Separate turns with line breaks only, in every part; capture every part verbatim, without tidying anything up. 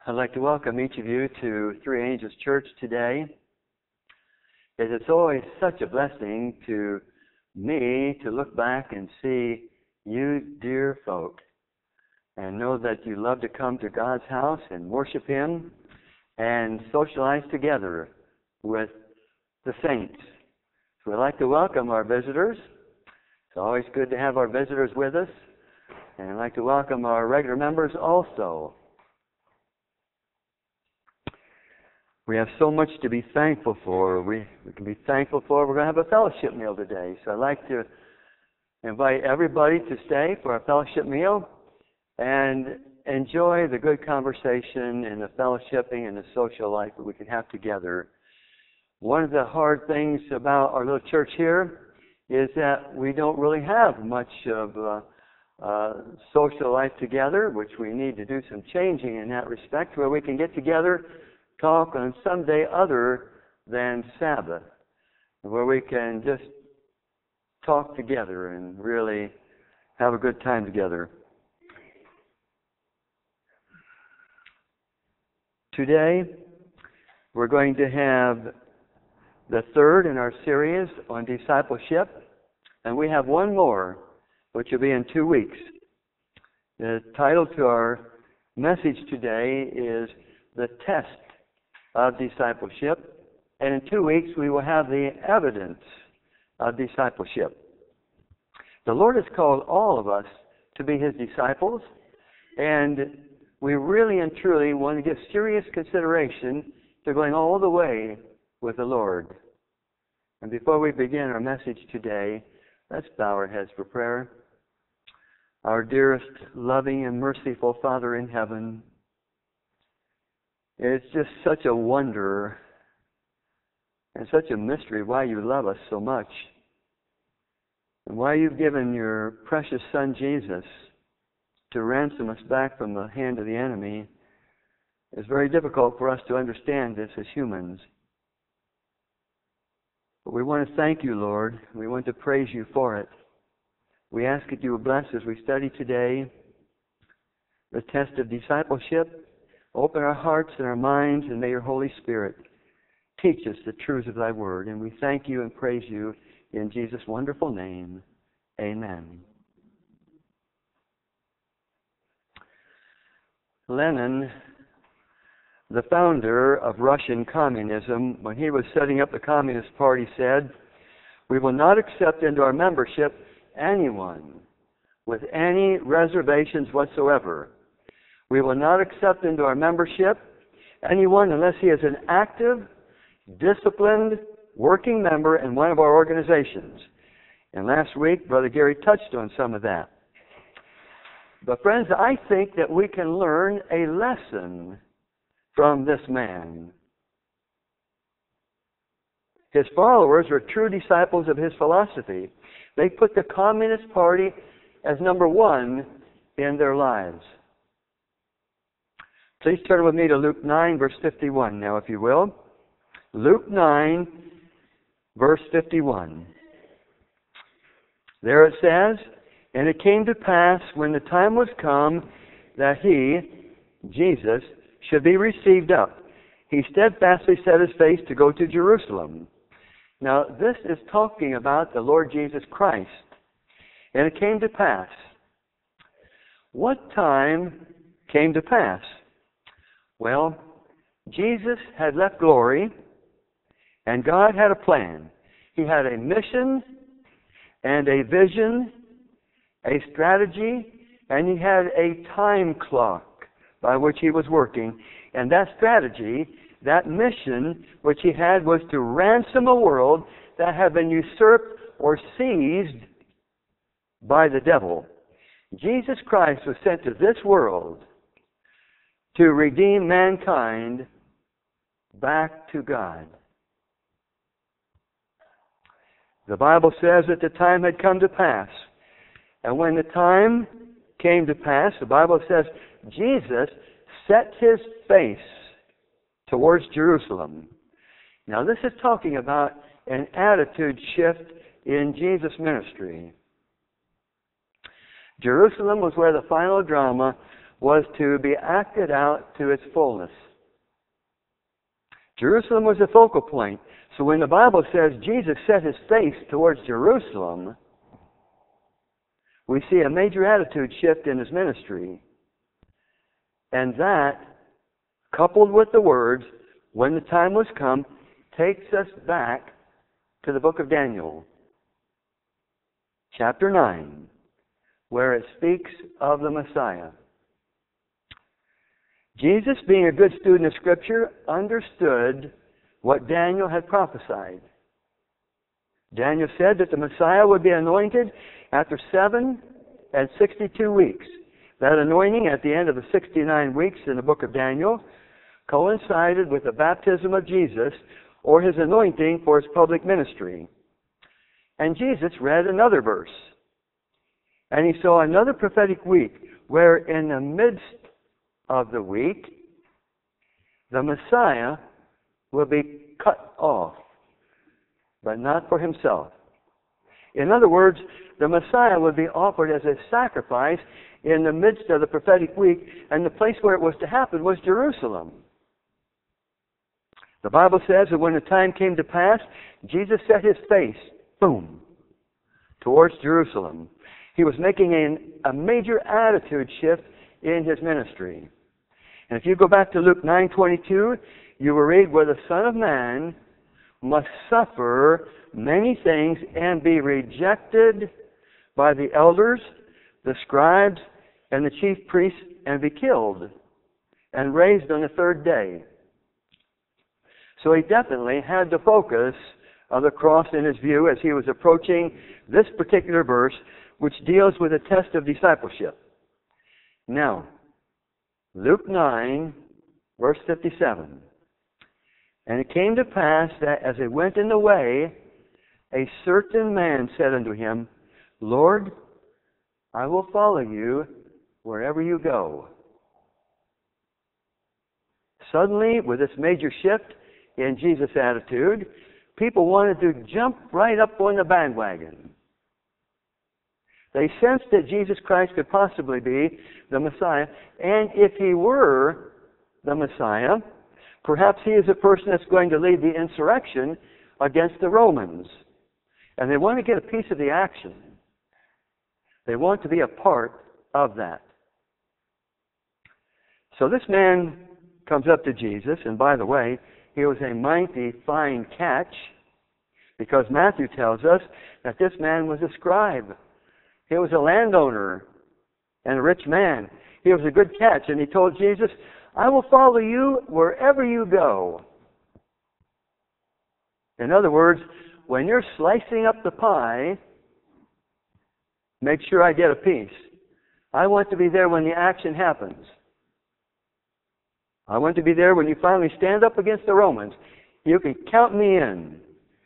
I'd like to welcome each of you to Three Angels Church today. It's always such a blessing to me to look back and see you dear folk and know that you love to come to God's house and worship Him and socialize together with the saints. So we'd like to welcome our visitors. It's always good to have our visitors with us. And I'd like to welcome our regular members also. We have so much to be thankful for. We, we can be thankful for. We're going to have a fellowship meal today. So I'd like to invite everybody to stay for our fellowship meal and enjoy the good conversation and the fellowshipping and the social life that we can have together. One of the hard things about our little church here is that we don't really have much of uh, uh, social life together, which we need to do some changing in that respect, where we can get together, talk on some day other than Sabbath, where we can just talk together and really have a good time together. Today, we're going to have the third in our series on discipleship, and we have one more, which will be in two weeks. The title to our message today is The Test of Discipleship, and in two weeks we will have the evidence of discipleship. The Lord has called all of us to be His disciples, and we really and truly want to give serious consideration to going all the way with the Lord. And before we begin our message today, let's bow our heads for prayer. Our dearest, loving, and merciful Father in heaven, it's just such a wonder and such a mystery why you love us so much and why you've given your precious Son Jesus to ransom us back from the hand of the enemy. It's very difficult for us to understand this as humans. But we want to thank you, Lord. We want to praise you for it. We ask that you will bless as we study today the test of discipleship. Open our hearts and our minds, and may your Holy Spirit teach us the truths of thy word. And we thank you and praise you in Jesus' wonderful name. Amen. Lenin, the founder of Russian communism, when he was setting up the Communist Party, said, "We will not accept into our membership anyone with any reservations whatsoever. We will not accept into our membership anyone unless he is an active, disciplined, working member in one of our organizations." And last week, Brother Gary touched on some of that. But friends, I think that we can learn a lesson from this man. His followers are true disciples of his philosophy. They put the Communist Party as number one in their lives. Please turn with me to Luke nine, verse fifty-one now, if you will. Luke nine, verse fifty-one. There it says, "And it came to pass when the time was come that he," Jesus, "should be received up, he steadfastly set his face to go to Jerusalem." Now, this is talking about the Lord Jesus Christ. And it came to pass. What time came to pass? Well, Jesus had left glory, and God had a plan. He had a mission and a vision, a strategy, and he had a time clock by which he was working. And that strategy, that mission which he had, was to ransom a world that had been usurped or seized by the devil. Jesus Christ was sent to this world to redeem mankind back to God. The Bible says that the time had come to pass. And when the time came to pass, the Bible says Jesus set his face towards Jerusalem. Now this is talking about an attitude shift in Jesus' ministry. Jerusalem was where the final drama was to be acted out to its fullness. Jerusalem was the focal point. So when the Bible says Jesus set his face towards Jerusalem, we see a major attitude shift in his ministry. And that, coupled with the words, when the time was come, takes us back to the book of Daniel, chapter nine, where it speaks of the Messiah. Jesus, being a good student of Scripture, understood what Daniel had prophesied. Daniel said that the Messiah would be anointed after seven and sixty-two weeks. That anointing at the end of the sixty-nine weeks in the book of Daniel coincided with the baptism of Jesus, or his anointing for his public ministry. And Jesus read another verse. And he saw another prophetic week where in the midst of the week, the Messiah will be cut off, but not for himself. In other words, the Messiah would be offered as a sacrifice in the midst of the prophetic week, and the place where it was to happen was Jerusalem. The Bible says that when the time came to pass, Jesus set his face, boom, towards Jerusalem. He was making a, a major attitude shift in his ministry. And if you go back to Luke nine twenty-two, you will read where the Son of Man must suffer many things and be rejected by the elders, the scribes, and the chief priests, and be killed and raised on the third day. So he definitely had the focus of the cross in his view as he was approaching this particular verse, which deals with a test of discipleship. Now, Luke nine, verse fifty-seven. And it came to pass that as they went in the way, a certain man said unto him, Lord, I will follow you wherever you go. Suddenly, with this major shift in Jesus' attitude, people wanted to jump right up on the bandwagon. They sensed that Jesus Christ could possibly be the Messiah, and if he were the Messiah, perhaps he is a person that's going to lead the insurrection against the Romans. And they want to get a piece of the action. They want to be a part of that. So this man comes up to Jesus, and by the way, he was a mighty fine catch, because Matthew tells us that this man was a scribe. He was a landowner and a rich man. He was a good catch, and he told Jesus, I will follow you wherever you go. In other words, when you're slicing up the pie, make sure I get a piece. I want to be there when the action happens. I want to be there when you finally stand up against the Romans. You can count me in.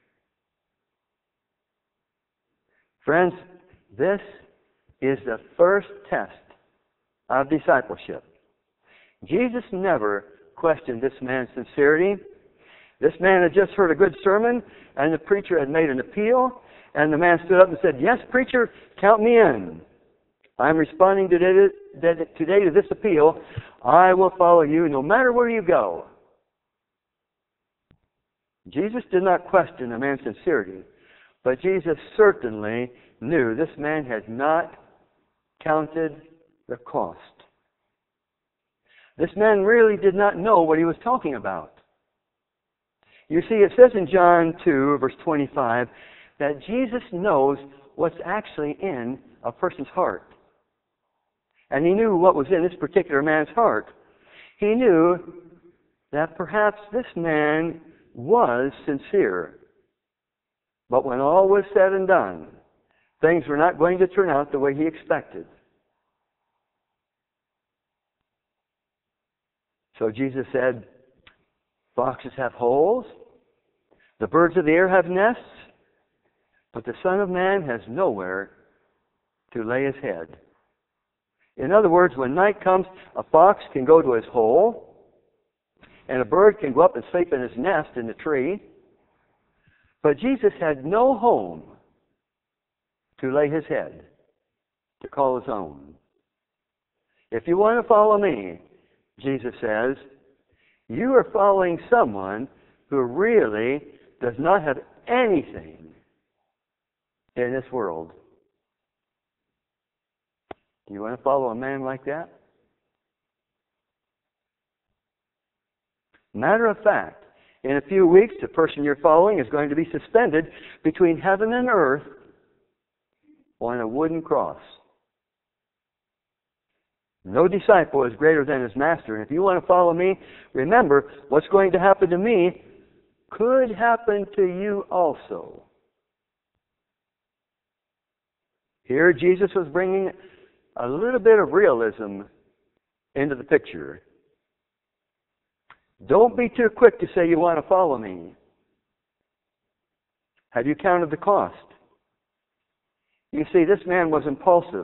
Friends, this is the first test of discipleship. Jesus never questioned this man's sincerity. This man had just heard a good sermon, and the preacher had made an appeal, and the man stood up and said, yes, preacher, count me in. I'm responding today, today to this appeal. I will follow you no matter where you go. Jesus did not question the man's sincerity, but Jesus certainly knew this man had not counted the cost. This man really did not know what he was talking about. You see, it says in John two, verse twenty-five, that Jesus knows what's actually in a person's heart. And he knew what was in this particular man's heart. He knew that perhaps this man was sincere. But when all was said and done, things were not going to turn out the way he expected. So Jesus said, foxes have holes, the birds of the air have nests, but the Son of Man has nowhere to lay his head. In other words, when night comes, a fox can go to his hole, and a bird can go up and sleep in his nest in the tree. But Jesus had no home to lay his head, to call his own. If you want to follow me, Jesus says, you are following someone who really does not have anything in this world. Do you want to follow a man like that? Matter of fact, in a few weeks, the person you're following is going to be suspended between heaven and earth on a wooden cross. No disciple is greater than his master. And if you want to follow me, remember, what's going to happen to me could happen to you also. Here, Jesus was bringing a little bit of realism into the picture. Don't be too quick to say you want to follow me. Have you counted the cost? You see, this man was impulsive.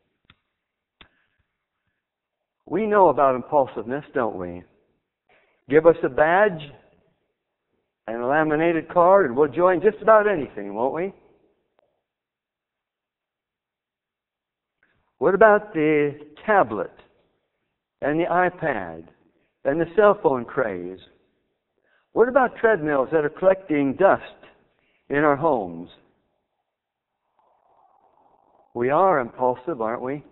We know about impulsiveness, don't we? Give us a badge and a laminated card and we'll join just about anything, won't we? What about the tablet and the iPad and the cell phone craze? What about treadmills that are collecting dust in our homes? We are impulsive, aren't we?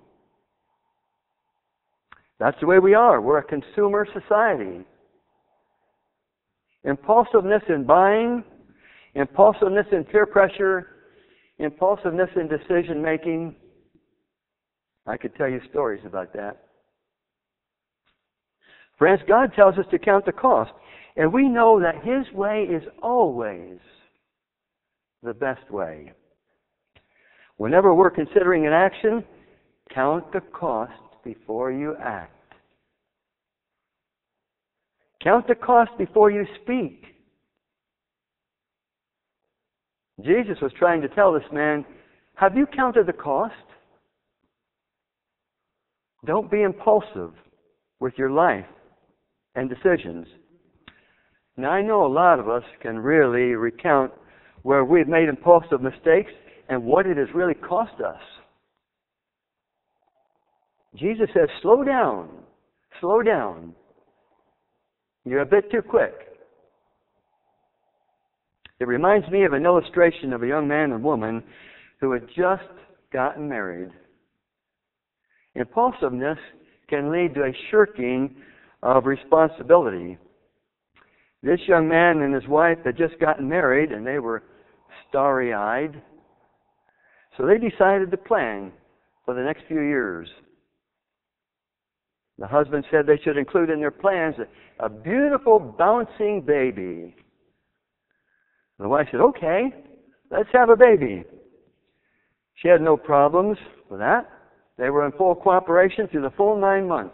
That's the way we are. We're a consumer society. Impulsiveness in buying, impulsiveness in peer pressure, impulsiveness in decision making. I could tell you stories about that. Friends, God tells us to count the cost. And we know that His way is always the best way. Whenever we're considering an action, count the cost before you act. Count the cost before you speak. Jesus was trying to tell this man, have you counted the cost? Don't be impulsive with your life and decisions. Now, I know a lot of us can really recount where we've made impulsive mistakes and what it has really cost us. Jesus says, slow down, slow down. You're a bit too quick. It reminds me of an illustration of a young man and woman who had just gotten married. Impulsiveness can lead to a shirking of responsibility. This young man and his wife had just gotten married and they were starry-eyed. So they decided to plan for the next few years. The husband said they should include in their plans a, a beautiful bouncing baby. The wife said, okay, let's have a baby. She had no problems with that. They were in full cooperation through the full nine months.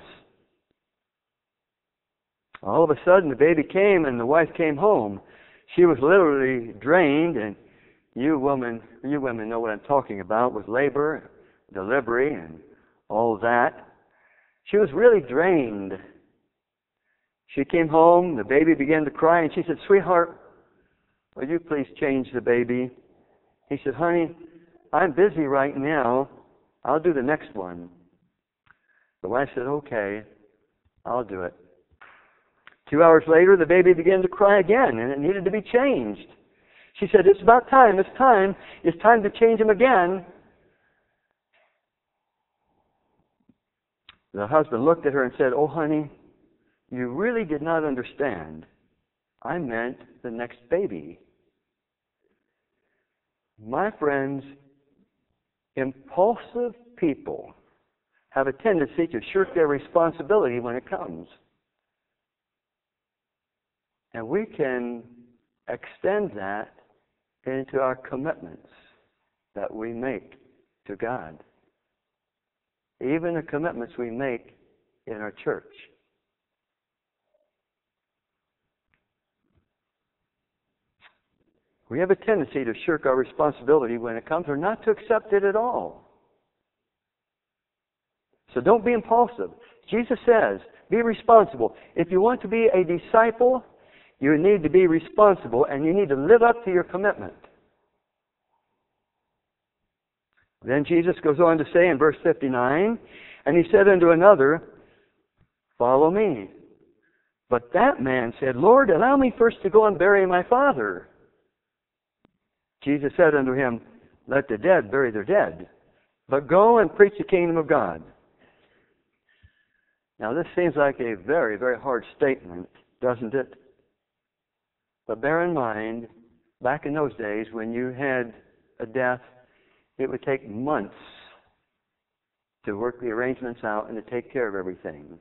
All of a sudden, the baby came and the wife came home. She was literally drained, and you women, you women know what I'm talking about with labor, delivery, and all that. She was really drained. She came home, the baby began to cry, and she said, sweetheart, will you please change the baby? He said, honey, I'm busy right now. I'll do the next one. The wife said, okay, I'll do it. Two hours later, the baby began to cry again, and it needed to be changed. She said, it's about time, it's time, it's time to change him again. The husband looked at her and said, oh, honey, you really did not understand. I meant the next baby. My friends, impulsive people have a tendency to shirk their responsibility when it comes. And we can extend that into our commitments that we make to God. Even the commitments we make in our church. We have a tendency to shirk our responsibility when it comes, or not to accept it at all. So don't be impulsive. Jesus says, be responsible. If you want to be a disciple, you need to be responsible, and you need to live up to your commitment. Then Jesus goes on to say in verse fifty-nine, And he said unto another, Follow me. But that man said, Lord, allow me first to go and bury my father. Jesus said unto him, Let the dead bury their dead, but go and preach the kingdom of God. Now this seems like a very, very hard statement, doesn't it? But bear in mind, back in those days when you had a death, it would take months to work the arrangements out and to take care of everything.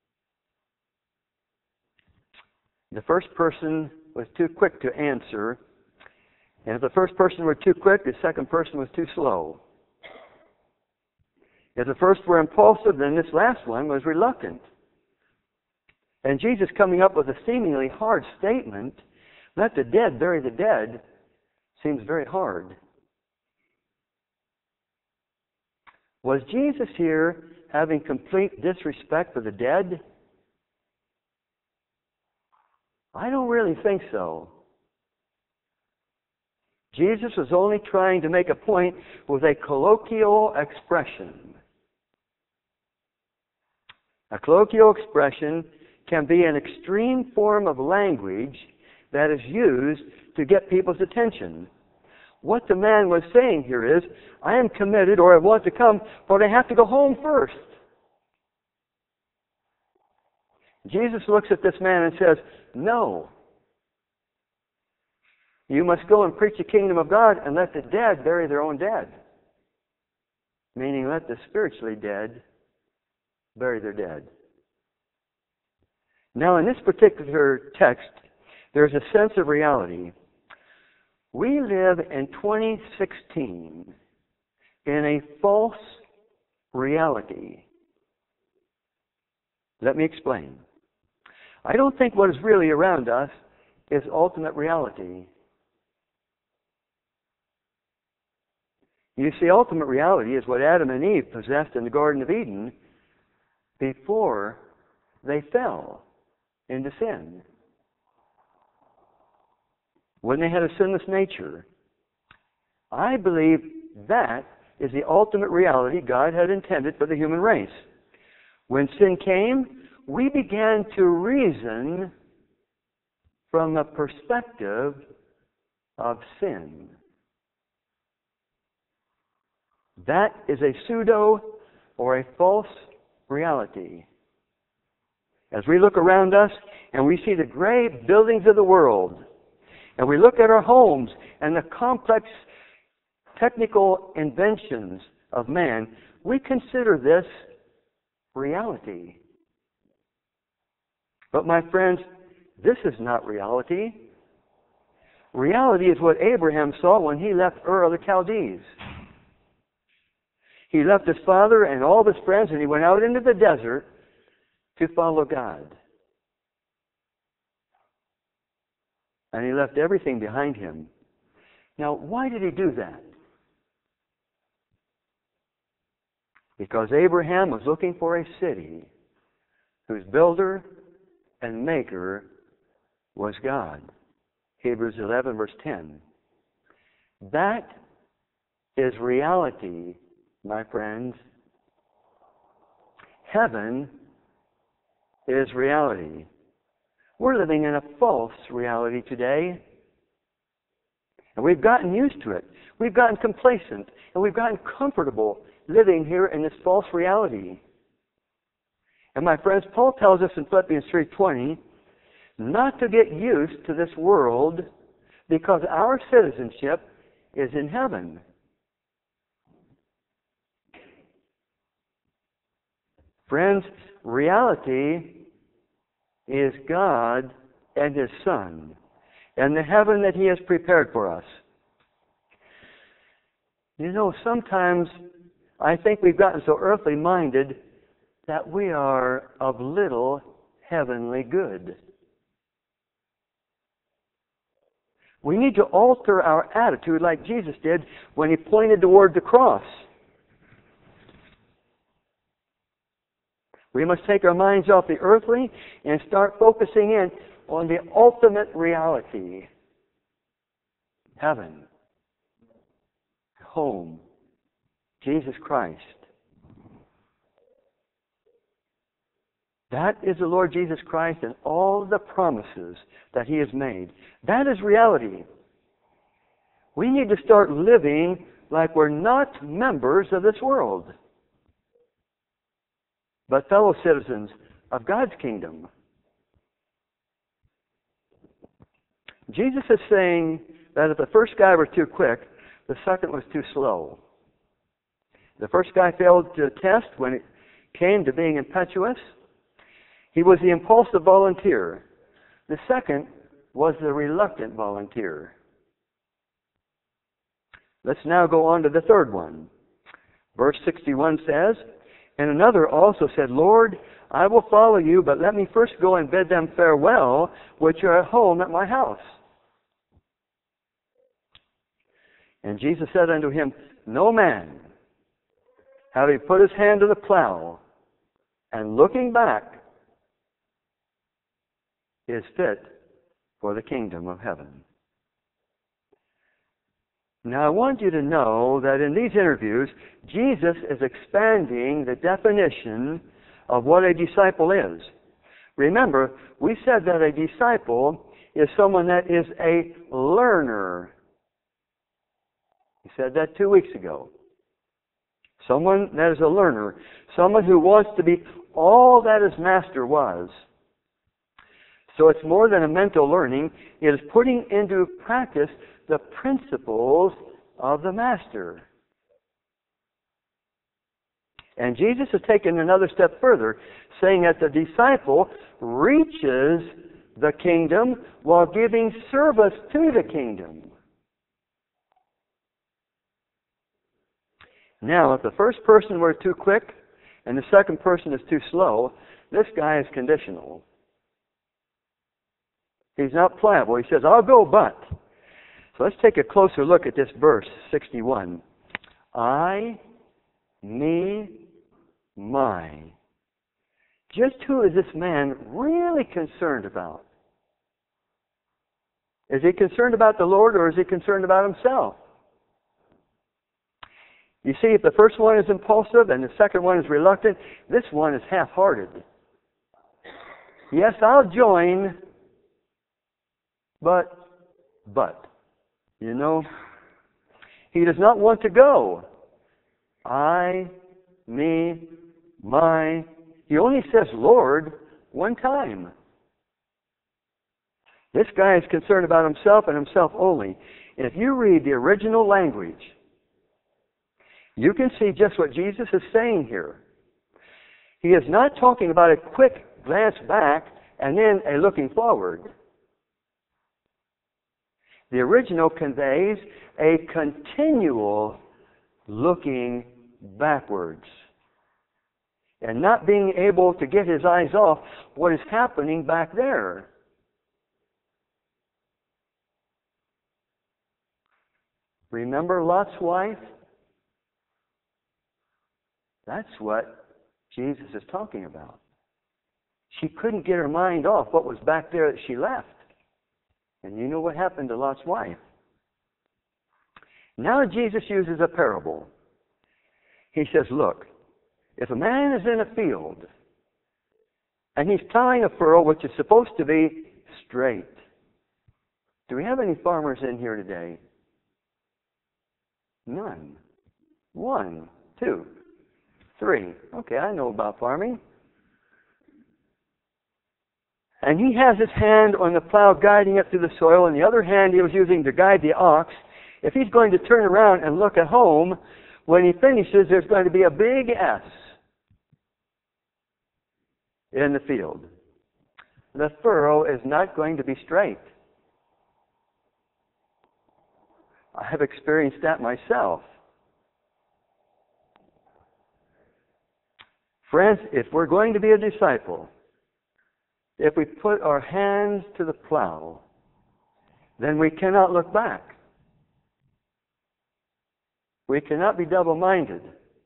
The first person was too quick to answer, and if the first person were too quick, the second person was too slow. If the first were impulsive, then this last one was reluctant. And Jesus coming up with a seemingly hard statement, let the dead bury the dead, seems very hard. Was Jesus here having complete disrespect for the dead? I don't really think so. Jesus was only trying to make a point with a colloquial expression. A colloquial expression can be an extreme form of language that is used to get people's attention. What the man was saying here is, I am committed or I want to come, but I have to go home first. Jesus looks at this man and says, No. You must go and preach the kingdom of God and let the dead bury their own dead. Meaning let the spiritually dead bury their dead. Now in this particular text, there's a sense of reality. We live in twenty sixteen in a false reality. Let me explain. I don't think what is really around us is ultimate reality. You see, ultimate reality is what Adam and Eve possessed in the Garden of Eden before they fell into sin. When they had a sinless nature. I believe that is the ultimate reality God had intended for the human race. When sin came, we began to reason from the perspective of sin. That is a pseudo or a false reality. As we look around us and we see the great buildings of the world, and we look at our homes and the complex technical inventions of man, we consider this reality. But my friends, this is not reality. Reality is what Abraham saw when he left Ur of the Chaldees. He left his father and all of his friends and he went out into the desert to follow God. And he left everything behind him. Now, why did he do that? Because Abraham was looking for a city whose builder and maker was God. Hebrews eleven, verse ten. That is reality, my friends. Heaven is reality. We're living in a false reality today. And we've gotten used to it. We've gotten complacent. And we've gotten comfortable living here in this false reality. And my friends, Paul tells us in Philippians three twenty not to get used to this world because our citizenship is in heaven. Friends, reality is God and His Son and the heaven that He has prepared for us. You know, sometimes I think we've gotten so earthly minded that we are of little heavenly good. We need to alter our attitude like Jesus did when He pointed toward the cross. We must take our minds off the earthly and start focusing in on the ultimate reality. Heaven. Home. Jesus Christ. That is the Lord Jesus Christ and all the promises that He has made. That is reality. We need to start living like we're not members of this world, but fellow citizens of God's kingdom. Jesus is saying that if the first guy were too quick, the second was too slow. The first guy failed the test when it came to being impetuous. He was the impulsive volunteer. The second was the reluctant volunteer. Let's now go on to the third one. Verse sixty-one says, "And another also said, Lord, I will follow you, but let me first go and bid them farewell, which are at home at my house. And Jesus said unto him, No man, having put his hand to the plow, and looking back, is fit for the kingdom of heaven." Now I want you to know that in these interviews, Jesus is expanding the definition of what a disciple is. Remember, we said that a disciple is someone that is a learner. We said that two weeks ago. Someone that is a learner. Someone who wants to be all that his master was. So it's more than a mental learning. It is putting into practice the principles of the master. And Jesus has taken another step further, saying that the disciple reaches the kingdom while giving service to the kingdom. Now, if the first person were too quick and the second person is too slow, this guy is conditional. He's not pliable. He says, I'll go, but. So let's take a closer look at this verse, sixty-one. I, me, my. Just who is this man really concerned about? Is he concerned about the Lord, or is he concerned about himself? You see, if the first one is impulsive and the second one is reluctant, this one is half-hearted. Yes, I'll join, but, but, you know, he does not want to go. I, me, my. He only says Lord one time. This guy is concerned about himself and himself only. And if you read the original language, you can see just what Jesus is saying here. He is not talking about a quick glance back and then a looking forward. The original conveys a continual looking backwards and not being able to get his eyes off what is happening back there. Remember Lot's wife? That's what Jesus is talking about. She couldn't get her mind off what was back there that she left. And you know what happened to Lot's wife. Now Jesus uses a parable. He says, look, if a man is in a field and he's plowing a furrow which is supposed to be straight. Do we have any farmers in here today? None. One, two, three. Okay, I know about farming. And he has his hand on the plow guiding it through the soil, and the other hand he was using to guide the ox. If he's going to turn around and look at home, when he finishes, there's going to be a big S in the field. The furrow is not going to be straight. I have experienced that myself. Friends, if we're going to be a disciple, if we put our hands to the plow, then we cannot look back. We cannot be double-minded.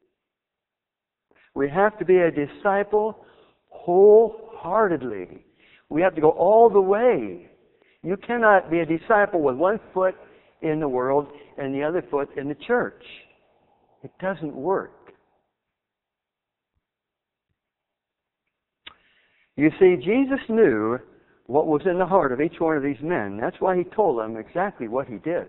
We have to be a disciple wholeheartedly. We have to go all the way. You cannot be a disciple with one foot in the world and the other foot in the church. It doesn't work. You see, Jesus knew what was in the heart of each one of these men. That's why he told them exactly what he did.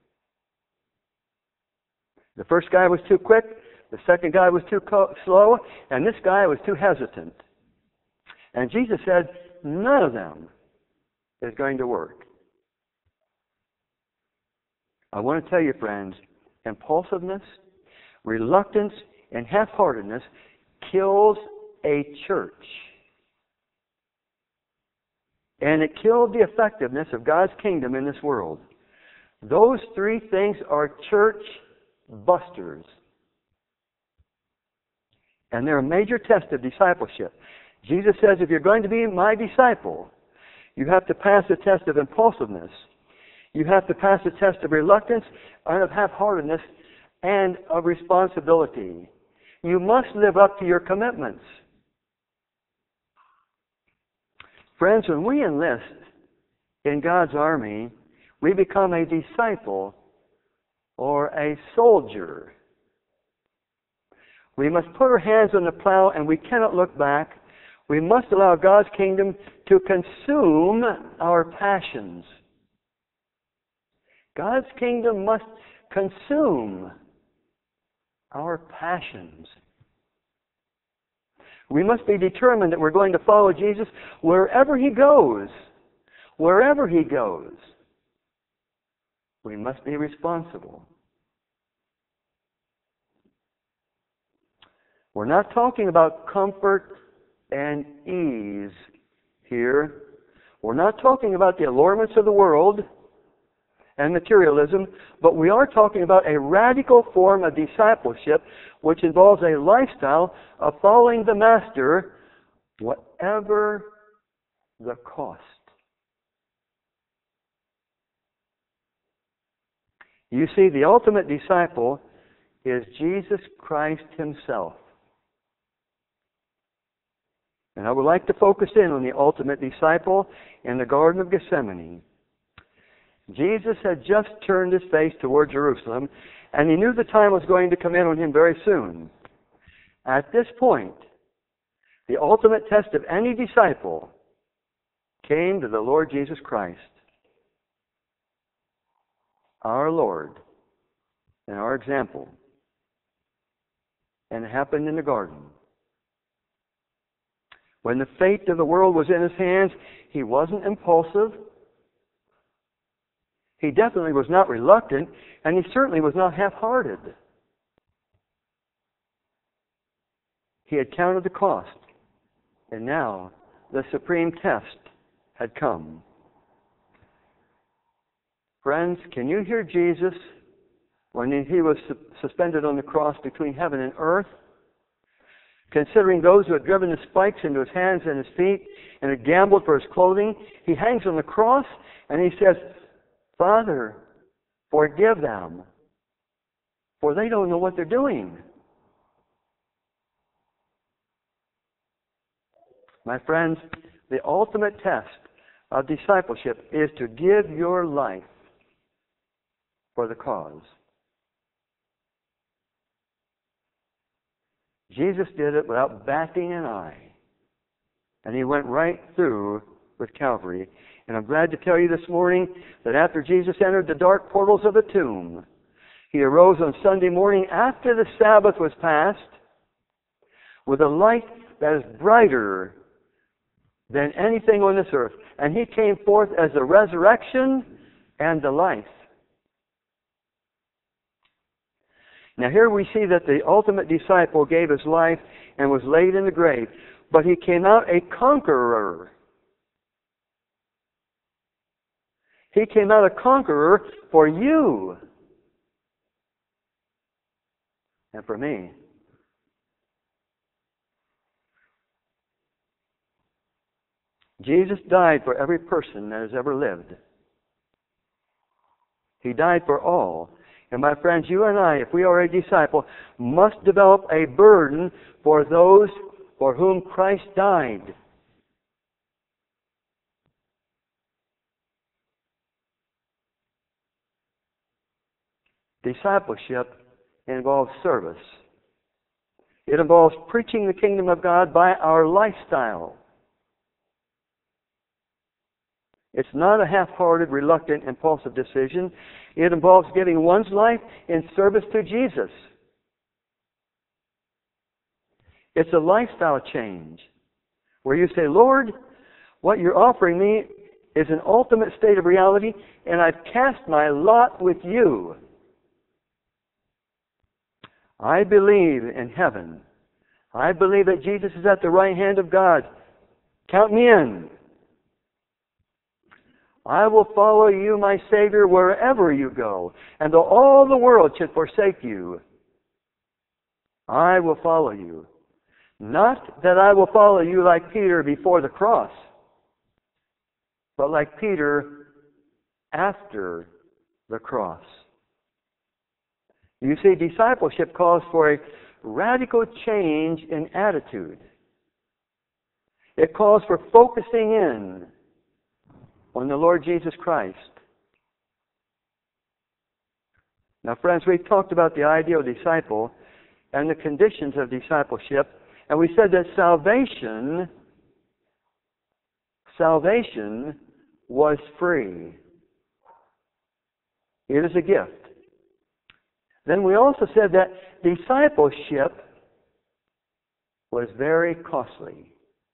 The first guy was too quick, the second guy was too co- slow, and this guy was too hesitant. And Jesus said, none of them is going to work. I want to tell you, friends, impulsiveness, reluctance, and half-heartedness kills a church. And it killed the effectiveness of God's kingdom in this world. Those three things are church busters. And they're a major test of discipleship. Jesus says, if you're going to be my disciple, you have to pass the test of impulsiveness. You have to pass the test of reluctance and of half-heartedness and of responsibility. You must live up to your commitments. Friends, when we enlist in God's army, we become a disciple or a soldier. We must put our hands on the plow and we cannot look back. We must allow God's kingdom to consume our passions. God's kingdom must consume our passions. We must be determined that we're going to follow Jesus wherever He goes. Wherever He goes. We must be responsible. We're not talking about comfort and ease here. We're not talking about the allurements of the world and materialism, but we are talking about a radical form of discipleship which involves a lifestyle of following the Master whatever the cost. You see, the ultimate disciple is Jesus Christ Himself. And I would like to focus in on the ultimate disciple in the Garden of Gethsemane. Jesus had just turned His face toward Jerusalem, and He knew the time was going to come in on Him very soon. At this point, the ultimate test of any disciple came to the Lord Jesus Christ, our Lord and our example. And it happened in the garden. When the fate of the world was in His hands, He wasn't impulsive. He definitely was not reluctant, and He certainly was not half-hearted. He had counted the cost, and now the supreme test had come. Friends, can you hear Jesus when He was su- suspended on the cross between heaven and earth? Considering those who had driven the spikes into His hands and His feet and had gambled for His clothing, He hangs on the cross and He says, Father, forgive them, for they don't know what they're doing. My friends, the ultimate test of discipleship is to give your life for the cause. Jesus did it without batting an eye. And He went right through with Calvary. And I'm glad to tell you this morning that after Jesus entered the dark portals of the tomb, He arose on Sunday morning after the Sabbath was past with a light that is brighter than anything on this earth. And He came forth as the resurrection and the life. Now here we see that the ultimate disciple gave his life and was laid in the grave. But he came out a conqueror. He came out a conqueror for you and for me. Jesus died for every person that has ever lived. He died for all. And my friends, you and I, if we are a disciple, must develop a burden for those for whom Christ died. Discipleship involves service. It involves preaching the kingdom of God by our lifestyle. It's not a half-hearted, reluctant, impulsive decision. It involves giving one's life in service to Jesus. It's a lifestyle change where you say, Lord, what you're offering me is an ultimate state of reality, and I've cast my lot with you. I believe in heaven. I believe that Jesus is at the right hand of God. Count me in. I will follow you, my Savior, wherever you go. And though all the world should forsake you, I will follow you. Not that I will follow you like Peter before the cross, but like Peter after the cross. You see, discipleship calls for a radical change in attitude. It calls for focusing in on the Lord Jesus Christ. Now, friends, we've talked about the ideal disciple and the conditions of discipleship, and we said that salvation, salvation was free. It is a gift. Then we also said that discipleship was very costly.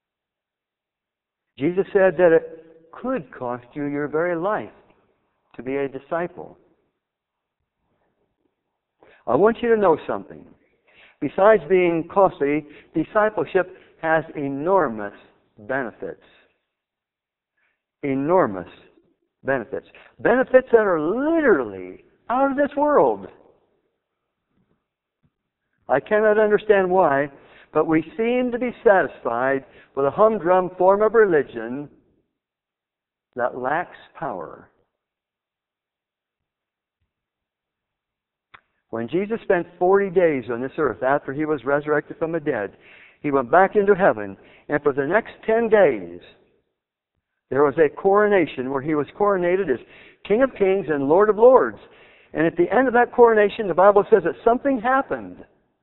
Jesus said that it could cost you your very life to be a disciple. I want you to know something. Besides being costly, discipleship has enormous benefits. Enormous benefits. Benefits that are literally out of this world. I cannot understand why, but we seem to be satisfied with a humdrum form of religion that lacks power. When Jesus spent forty days on this earth after he was resurrected from the dead, he went back into heaven, and for the next ten days, there was a coronation where he was coronated as King of Kings and Lord of Lords. And at the end of that coronation, the Bible says that something happened.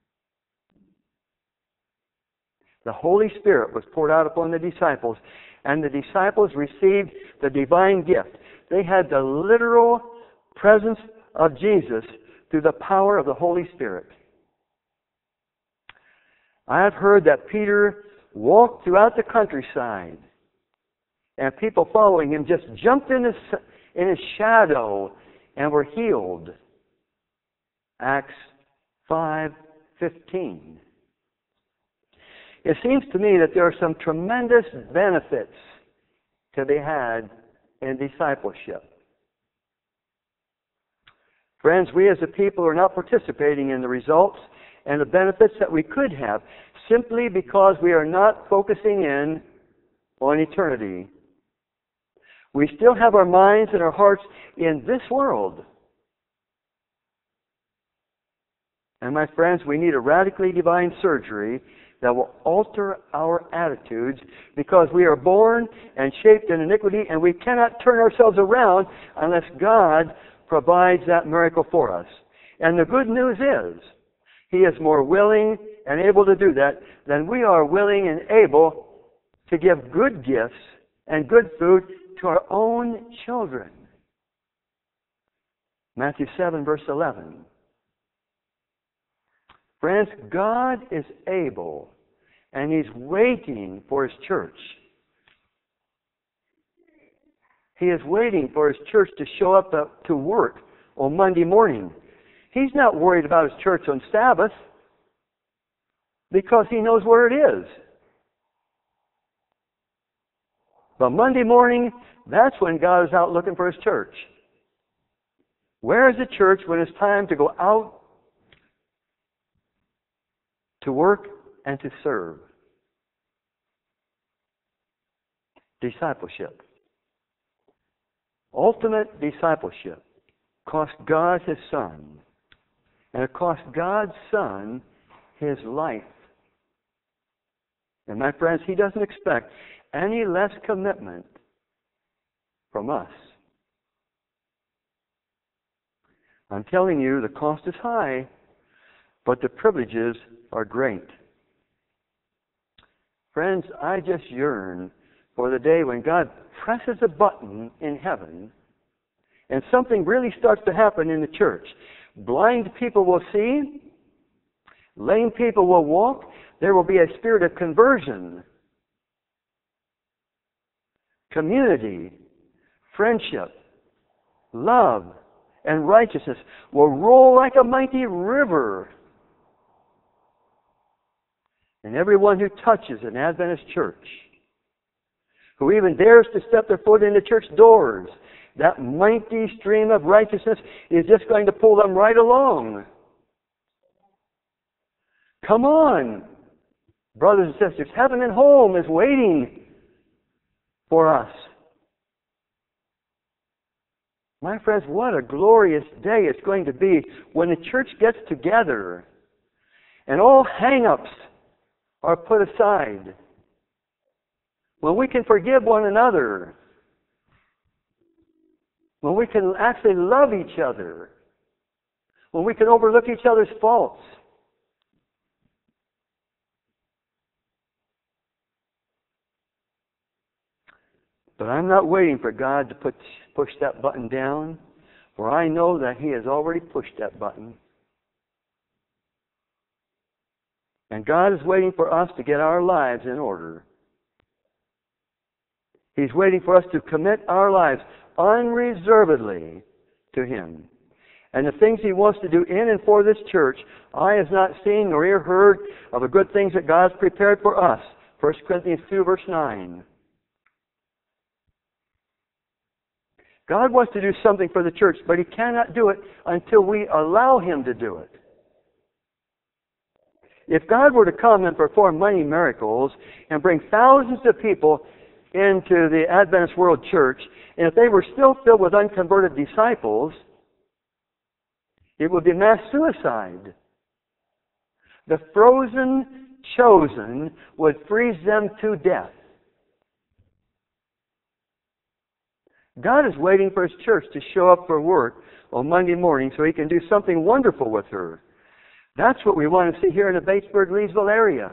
The Holy Spirit was poured out upon the disciples, and the disciples received the divine gift. They had the literal presence of Jesus through the power of the Holy Spirit. I have heard that Peter walked throughout the countryside, and people following him just jumped in his, in his shadow and were healed. Acts five fifteen. It seems to me that there are some tremendous benefits to be had in discipleship. Friends, we as a people are not participating in the results and the benefits that we could have simply because we are not focusing in on eternity. We still have our minds and our hearts in this world. And my friends, we need a radically divine surgery that will alter our attitudes, because we are born and shaped in iniquity, and we cannot turn ourselves around unless God provides that miracle for us. And the good news is, He is more willing and able to do that than we are willing and able to give good gifts and good food to our own children. Matthew seven, verse eleven. Friends, God is able, and He's waiting for His church. He is waiting for His church to show up to work on Monday morning. He's not worried about His church on Sabbath because He knows where it is. But Monday morning, that's when God is out looking for His church. Where is the church when it's time to go out to work and to serve? Discipleship. Ultimate discipleship cost God His Son. And it cost God's Son His life. And my friends, He doesn't expect any less commitment from us. I'm telling you, the cost is high, but the privileges are great. Friends, I just yearn for the day when God presses a button in heaven and something really starts to happen in the church. Blind people will see. Lame people will walk. There will be a spirit of conversion, community, friendship, love, and righteousness will roll like a mighty river. And everyone who touches an Adventist church, who even dares to step their foot into church doors, that mighty stream of righteousness is just going to pull them right along. Come on, brothers and sisters. Heaven and home is waiting for us. My friends, what a glorious day it's going to be when the church gets together and all hang-ups are put aside. When we can forgive one another. When we can actually love each other. When we can overlook each other's faults. But I'm not waiting for God to put, push that button down, for I know that He has already pushed that button. And God is waiting for us to get our lives in order. He's waiting for us to commit our lives unreservedly to Him. And the things He wants to do in and for this church, eye has not seen nor ear heard of the good things that God has prepared for us. First Corinthians two, verse nine. God wants to do something for the church, but He cannot do it until we allow Him to do it. If God were to come and perform many miracles and bring thousands of people into the Adventist World Church, and if they were still filled with unconverted disciples, it would be mass suicide. The frozen chosen would freeze them to death. God is waiting for His church to show up for work on Monday morning so He can do something wonderful with her. That's what we want to see here in the Batesburg-Leesville area.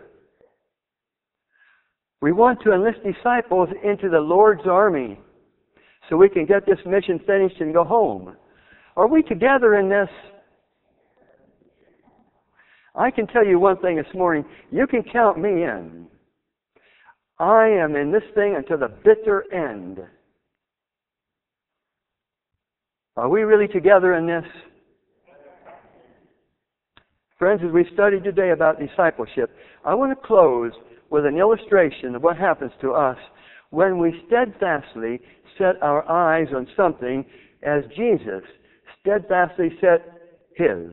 We want to enlist disciples into the Lord's army so we can get this mission finished and go home. Are we together in this? I can tell you one thing this morning. You can count me in. I am in this thing until the bitter end. Are we really together in this? Friends, as we study today about discipleship, I want to close with an illustration of what happens to us when we steadfastly set our eyes on something as Jesus steadfastly set His.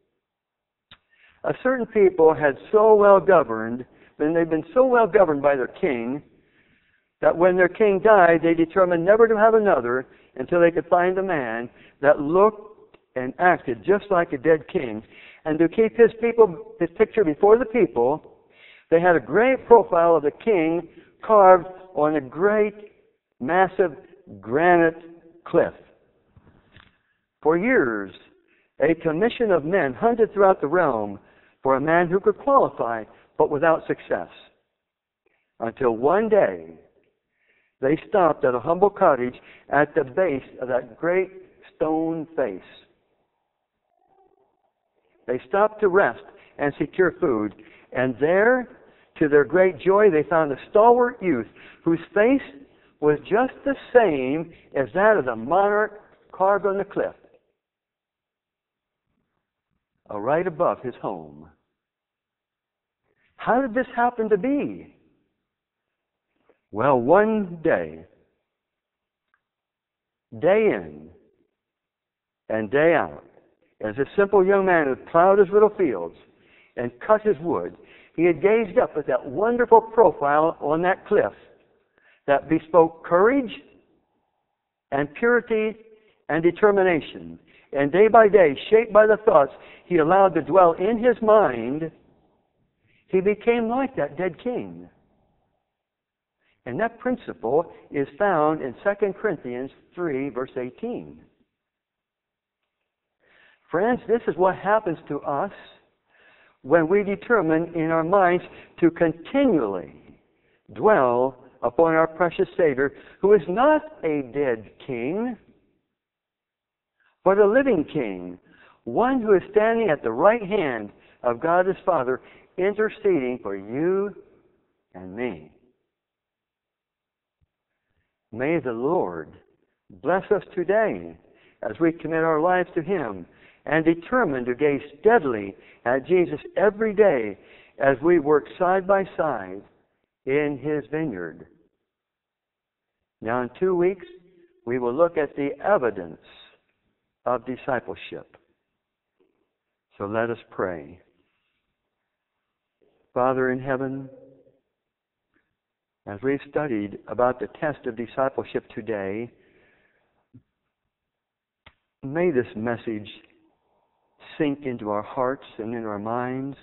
A certain people had so well governed, and they'd been so well governed by their king, that when their king died, they determined never to have another until they could find a man that looked and acted just like a dead king. And to keep his people, his picture before the people, they had a great profile of the king carved on a great, massive granite cliff. For years, a commission of men hunted throughout the realm for a man who could qualify, but without success. Until one day, they stopped at a humble cottage at the base of that great stone face. They stopped to rest and secure food, and there, to their great joy, they found a stalwart youth whose face was just the same as that of the monarch carved on the cliff, uh, right above his home. How did this happen to be? Well, one day, day in and day out, as a simple young man had plowed his little fields and cut his wood, he had gazed up at that wonderful profile on that cliff that bespoke courage and purity and determination. And day by day, shaped by the thoughts he allowed to dwell in his mind, he became like that dead king. And that principle is found in Second Corinthians three, verse eighteen. Friends, this is what happens to us when we determine in our minds to continually dwell upon our precious Savior, who is not a dead king, but a living king, one who is standing at the right hand of God his Father, interceding for you and me. May the Lord bless us today as we commit our lives to Him and determine to gaze steadily at Jesus every day as we work side by side in His vineyard. Now, in two weeks, we will look at the evidence of discipleship. So let us pray. Father in heaven, as we've studied about the test of discipleship today, may this message sink into our hearts and in our minds.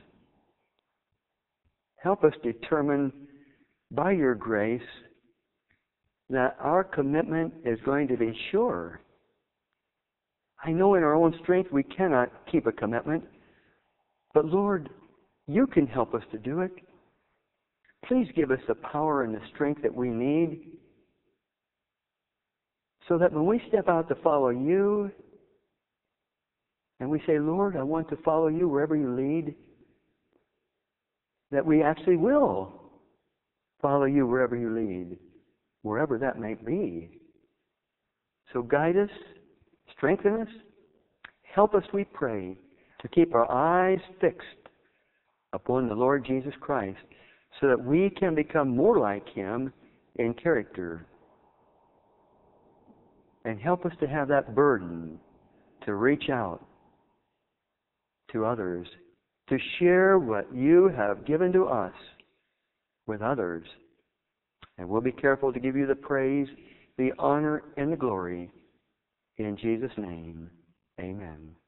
Help us determine by your grace that our commitment is going to be sure. I know in our own strength we cannot keep a commitment, but Lord, you can help us to do it. Please give us the power and the strength that we need so that when we step out to follow you and we say, Lord, I want to follow you wherever you lead, that we actually will follow you wherever you lead, wherever that may be. So guide us, strengthen us, help us, we pray, to keep our eyes fixed upon the Lord Jesus Christ so that we can become more like Him in character. And help us to have that burden to reach out to others, to share what you have given to us with others. And we'll be careful to give you the praise, the honor, and the glory. In Jesus' name, amen.